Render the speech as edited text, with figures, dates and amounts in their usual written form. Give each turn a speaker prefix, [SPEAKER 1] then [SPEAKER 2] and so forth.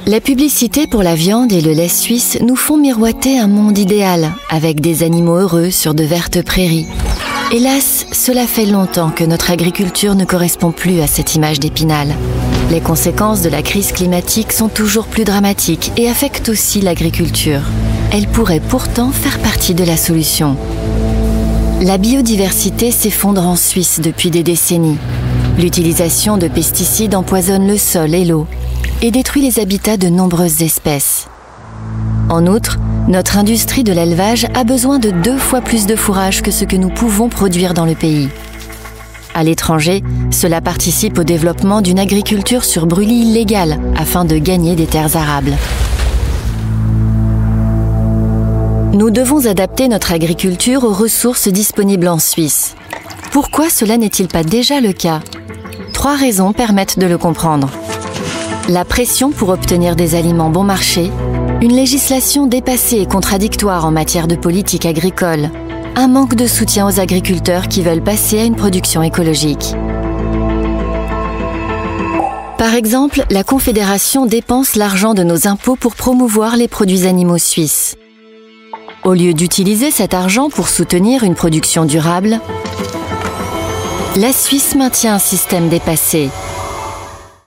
[SPEAKER 1] La publicité pour la viande et le lait suisse nous font miroiter un monde idéal, avec des animaux heureux sur de vertes prairies. Hélas, cela fait longtemps que notre agriculture ne correspond plus à cette image d'Épinal. Les conséquences de la crise climatique sont toujours plus dramatiques et affectent aussi l'agriculture. Elle pourrait pourtant faire partie de la solution. La biodiversité s'effondre en Suisse depuis des décennies. L'utilisation de pesticides empoisonne le sol et l'eau et détruit les habitats de nombreuses espèces. En outre, notre industrie de l'élevage a besoin de 2 fois plus de fourrage que ce que nous pouvons produire dans le pays. À l'étranger, cela participe au développement d'une agriculture sur brûlis illégale afin de gagner des terres arables. Nous devons adapter notre agriculture aux ressources disponibles en Suisse. Pourquoi cela n'est-il pas déjà le cas ? 3 raisons permettent de le comprendre. La pression pour obtenir des aliments bon marché, une législation dépassée et contradictoire en matière de politique agricole, un manque de soutien aux agriculteurs qui veulent passer à une production écologique. Par exemple, la Confédération dépense l'argent de nos impôts pour promouvoir les produits animaux suisses. Au lieu d'utiliser cet argent pour soutenir une production durable, la Suisse maintient un système dépassé